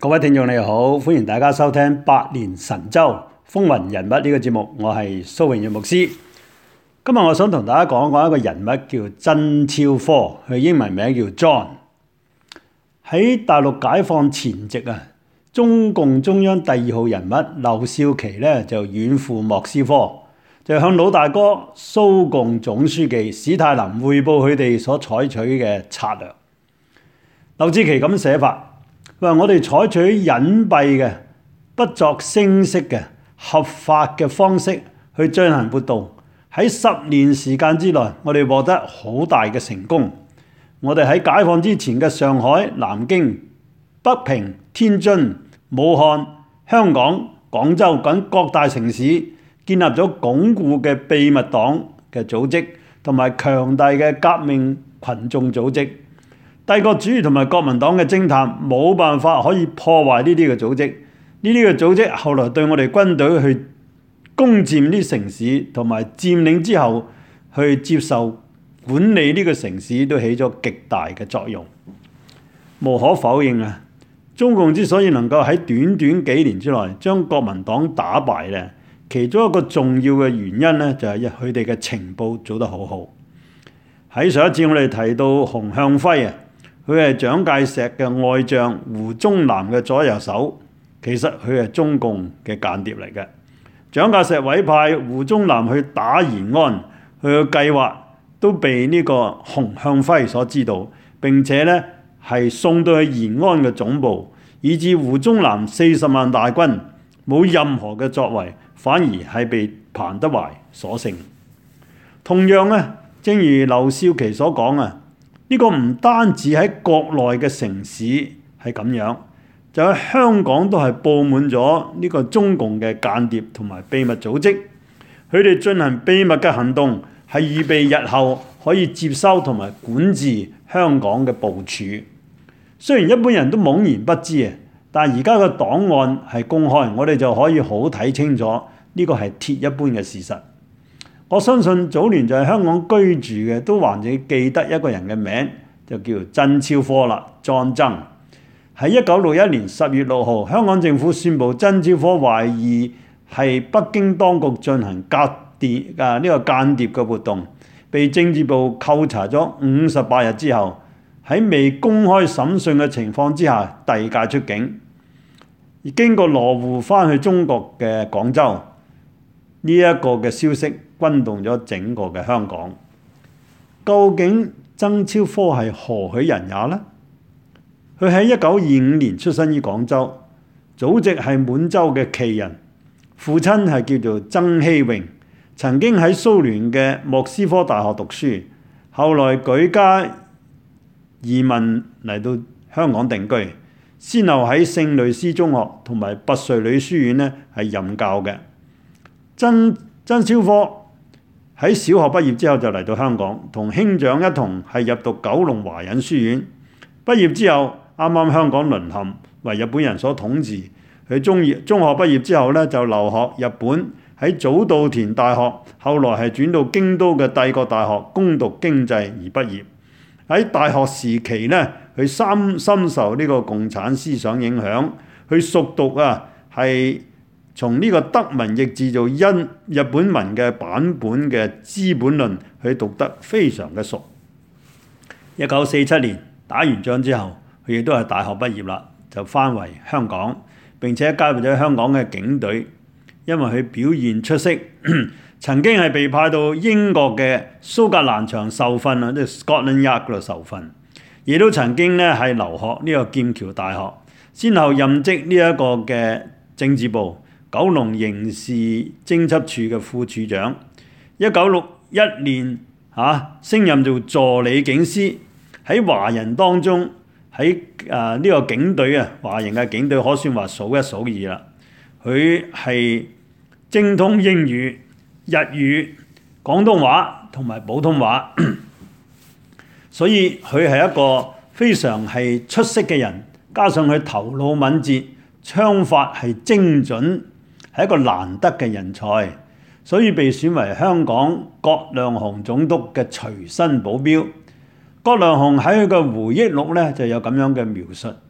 各位聽眾你好，歡迎大家收聽百年神州風雲人物呢個節目，我係蘇榮耀牧師。今日我想同大家講一個人物叫曾超科，佢英文名叫 John。喺大陸解放前夕中共中央第2號人物劉少奇就遠赴莫斯科，就向老大哥蘇共總書記史太林匯報佢哋所採取嘅策略。劉少奇咁寫法。我哋採取隱蔽嘅、不作聲色嘅、合法嘅方式去進行活動，喺10年時間之內，我哋獲得好大嘅成功。我哋喺解放之前嘅上海、南京、北平、天津、武漢、香港、廣州等各大城市建立咗鞏固嘅秘密黨嘅組織，同埋強大嘅革命群眾組織。帝國主義同埋國民黨嘅偵探冇辦法可以破壞呢啲嘅組織，呢啲嘅組織後來對我哋軍隊去攻佔呢城市同埋佔領之後去接受管理呢個城市都起咗極大嘅作用。無可否認中共之所以能夠喺短短幾年之內將國民黨打敗其中一個重要嘅原因就係佢哋嘅情報做得好好。喺上一次我哋提到熊向暉佢係蔣介石嘅愛將胡宗南嘅左右手，其實佢係中共嘅間諜嚟嘅。蔣介石委派胡宗南去打延安，佢嘅計劃都被呢個熊向暉所知道，並且係送到去延安嘅總部，以致胡宗南40萬大軍冇任何嘅作為，反而係被彭德懷所勝。同樣正如劉少奇所講呢個唔單止喺國內嘅城市係咁樣，就喺香港都係佈滿咗呢個中共嘅間諜同埋秘密組織。佢哋進行秘密嘅行動，係預備日後可以接收同埋管治香港嘅部署。雖然一般人都懵然不知但而家嘅檔案係公開，我哋就可以好睇清楚呢個係鐵一般嘅事實。我相信早年就喺香港居住嘅都還是記得一個人嘅名，就叫曾超科啦，莊曾。喺1961年10月6號，香港政府宣布曾超科懷疑係北京當局進行間諜嘅活動，被政治部扣查咗58日之後，喺未公開審訊嘅情況之下遞解出境，而經過羅湖返去中國嘅廣州。呢一個嘅消息轟動咗整個嘅香港。究竟曾超科係何許人也呢？佢喺1925年出生於廣州，祖籍係滿洲嘅旗人，父親係叫做曾希榮，曾經喺蘇聯嘅莫斯科大學讀書，後來舉家移民嚟到香港定居，先後喺聖類斯中學同埋拔萃女書院係任教嘅。曾超科喺小學畢業之後就嚟到香港，同兄長一同係入讀九龍華仁書院。畢業之後，啱啱香港淪陷，為日本人所統治。佢中學畢業之後就留學日本，喺早稻田大學，後來係轉到京都嘅帝國大學攻讀經濟而畢業。喺大學時期佢深受呢個共產思想影響，佢熟讀係從呢個德文譯字做日本文嘅版本嘅《資本論》，佢讀得非常嘅熟。1947年打完仗之後，佢亦都係大學畢業啦，就返回香港，並且加入咗香港嘅警隊。因為佢表現出色，曾經係被派到英國嘅蘇格蘭場受訓即係 Scotland Yard 嗰度受訓，亦都曾經係留學呢個劍橋大學，先後任職呢一個嘅政治部九龍刑事偵緝處嘅副處長。1961年升任做助理警司，喺華人當中喺呢個警隊華人嘅警隊可算話數一數二啦。佢係精通英語、日語、廣東話同埋普通話，所以佢係一個非常係出色嘅人，加上佢頭腦敏捷、槍法係精準，係一個難得嘅人才，所以被選為香港葛量洪總督嘅隨身保鏢。葛量洪喺佢嘅回憶錄就有咁樣嘅描述，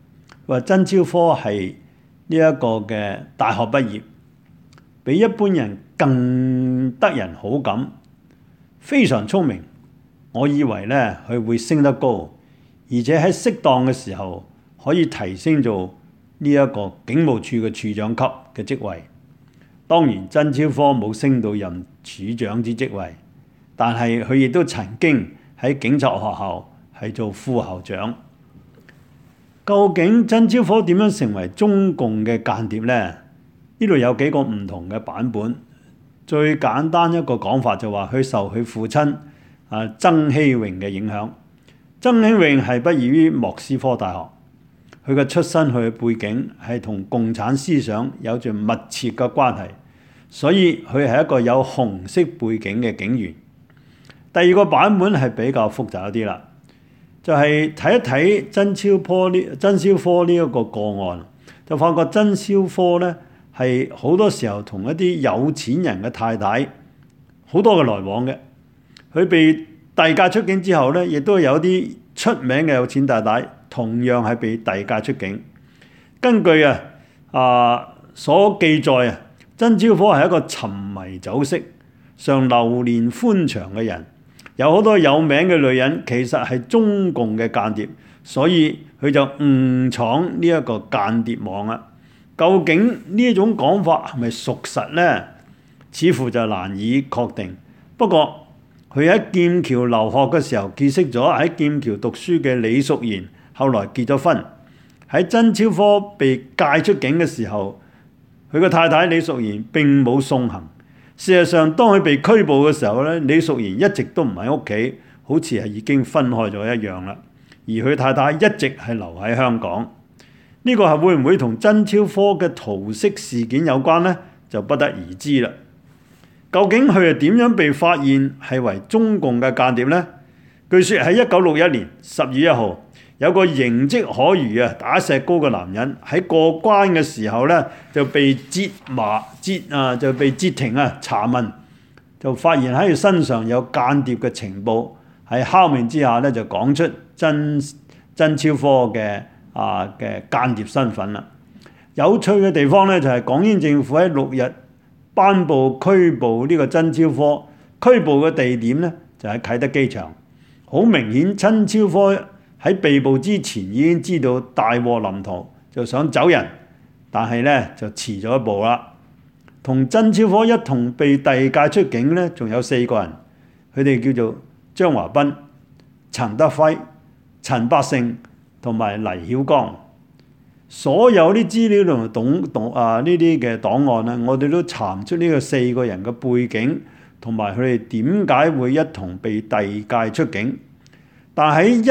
話曾超科係呢一個嘅大學畢業，比一般人更得人好感，非常聰明。我以為咧佢會升得高，而且喺適當嘅時候可以提升做呢一個警務處嘅處長級嘅職位。當然曾超科冇升到任處長之職位，但係佢亦都曾經喺警察學校係做副校長。究竟曾超科點樣成為中共嘅間諜呢？呢度有幾個唔同嘅版本。最簡單一個講法就話佢受佢父親曾希榮嘅影響。曾希榮係畢業於莫斯科大學，佢嘅出身佢嘅背景係同共產思想有住密切嘅關係，所以佢係一個有紅色背景嘅警員。第二個版本係比較複雜一啲啦，就係睇一睇曾超科呢一個個案，就發覺曾超科咧係好多時候同一啲有錢人嘅太太好多嘅來往嘅。佢被遞解出境之後咧，亦都有啲出名嘅有錢太太同樣係被遞解出境。根據所記載曾超科係一個沉迷酒色、常流連歡場嘅人。有好多有名嘅女人其實係中共嘅間諜，所以佢就誤闖呢一個間諜網啊！究竟呢一種講法係咪屬實呢？似乎就難以確定。不過佢喺劍橋留學嘅時候結識咗喺劍橋讀書嘅李淑賢，後來結咗婚。喺曾超科被介出境嘅時候，佢嘅太太李淑賢並冇送行。事實上，當佢被拘捕嘅時候咧，李淑賢一直都唔喺屋企，好似係已經分開咗一樣啦。而佢太太一直係留喺香港。呢個係會唔會同曾超科嘅桃色事件有關呢？就不得而知啦。究竟佢係點樣被發現係為中共嘅間諜呢？據說喺1961年10月1號，有個形跡可疑打石膏嘅男人喺過關嘅時候咧，就被截停查問，就發現喺佢身上有間諜嘅情報，喺敲門之下咧就講出曾超科嘅間諜身份啦。有趣嘅地方咧就係港英政府喺6日頒布拘捕呢個曾超科，拘捕嘅地點咧就喺啟德機場。好明顯，曾超科喺被捕之前已經知道大禍臨頭，就想走人，但係咧就遲咗一步啦。同曾超科一同被遞解出境咧，仲有4個人，佢哋叫做張華彬、陳德輝、陳百勝同埋黎曉剛。所有啲資料同呢啲嘅檔案咧，我哋都查出呢個4個人嘅背景，同埋佢哋點解會一同被遞解出境。但喺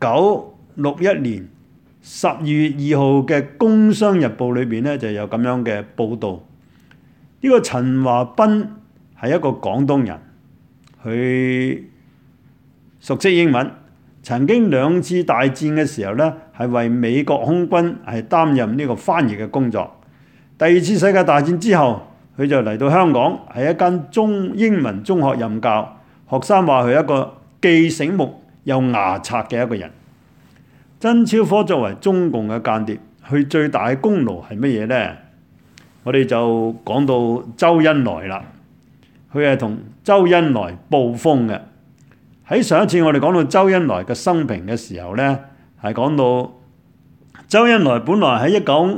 1961年12月2號嘅《工商日報》裏邊咧，就有咁樣嘅報導。呢個陳華彬係一個廣東人，佢熟悉英文，曾經2次大戰嘅時候咧，係為美國空軍係擔任呢個翻譯嘅工作。第2次世界大戰之後，佢就嚟到香港，喺一間英文中學任教。學生話佢係一個既醒目又牙刷嘅一個人。曾超科作為中共嘅間諜，佢最大嘅功勞係乜嘢呢？我哋就講到周恩來啦。佢係同周恩來報風嘅。喺上一次我哋講到周恩來嘅生平嘅時候呢，係講到周恩來本來喺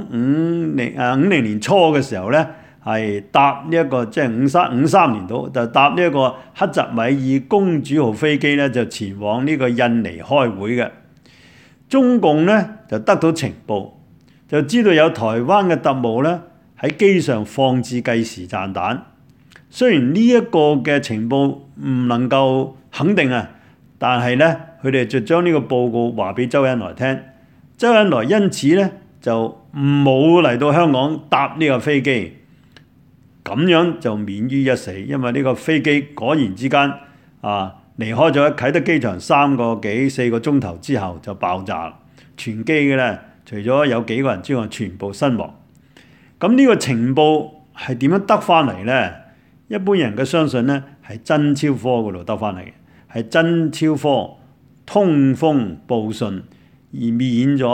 1950年初嘅時候呢，係搭呢一個即係53年度就搭呢一個克什米爾公主號飛機呢，就前往呢個印尼開會嘅。中共呢就得到情報，就知道有台灣嘅特務呢喺機上放置計時炸彈。雖然呢一個嘅情報唔能夠肯定但係呢，佢哋就將呢個報告話俾周恩來聽。周恩來因此呢就冇嚟到香港搭呢個飛機，咁樣就免於一死。因為呢個飛機果然之間離開咗啟德機場3個幾4個鐘頭之後就爆炸，全機嘅咧除咗有幾個人之外，全部身亡。咁呢個情報係點樣得翻嚟呢？一般人嘅相信咧係曾超科嗰度得翻嚟嘅，係曾超科通風報信而免咗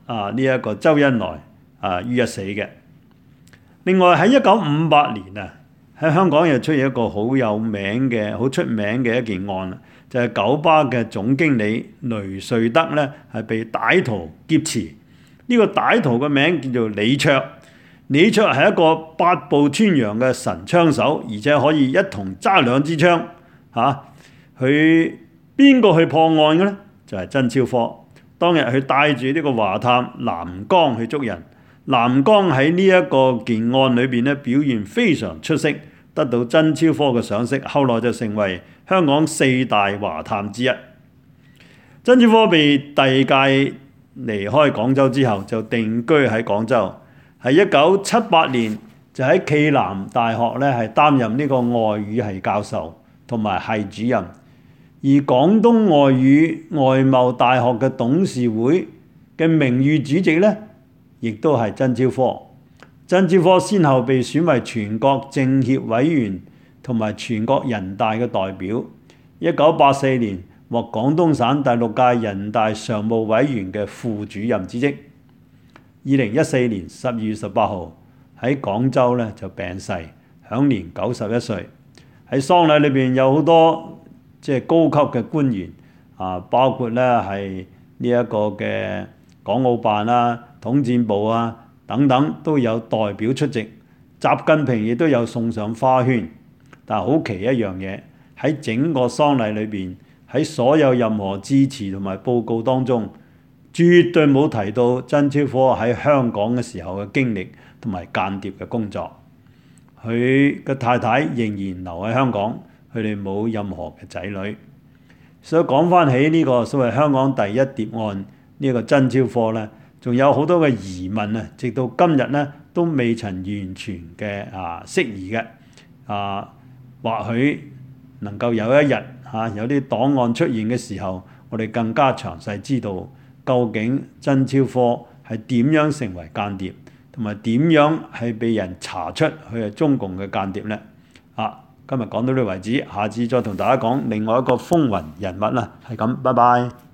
呢一個周恩來於一死嘅。另外喺1958年喺香港又出現一個好有名嘅、好出名嘅一件案，就係九巴嘅總經理雷瑞德咧係被歹徒劫持。呢個歹徒嘅名叫做李卓。李卓係一個8步穿楊嘅神槍手，而且可以一同揸2支槍。佢邊個去破案嘅呢？就係曾超科。當日佢帶住呢個華探藍剛去捉人。藍剛喺呢一個件案裏邊咧表現非常出色，得到曾超科嘅賞識，後來就成為香港4大華探之一。曾超科被遞解離開廣州之後，就定居喺廣州。喺1978年就喺暨南大學咧係擔任呢個外語系教授同埋系主任。而廣東外語外貿大學嘅董事會嘅名譽主席咧，亦都係曾超科。曾超科先後被選為全國政協委員同埋全國人大嘅代表。1984年獲廣東省第6屆人大常務委員嘅副主任之職。2014年12月18號喺廣州咧就病逝，享年91歲。喺喪禮裏邊有好多高級嘅官員包括咧係呢一個嘅港澳辦統戰部等等都有代表出席。習近平亦都有送上花圈。但係好奇一樣嘢，喺整個喪禮裏邊，喺所有任何致辭同埋報告當中，絕對冇提到曾超科喺香港嘅時候嘅經歷同埋間諜嘅工作。佢嘅太太仍然留喺香港，佢哋冇任何嘅仔女。所以講翻起呢個所謂香港第一碟案呢個曾超科咧，仲有好多嘅疑問直到今日咧都未曾完全嘅釋疑嘅。或許能夠有一日有啲檔案出現嘅時候，我哋更加詳細知道究竟曾超科係點樣成為間諜，同埋點樣係被人查出佢係中共嘅間諜呢？今日講到呢度為止，下次再同大家講另外一個風雲人物啦，係咁，拜拜。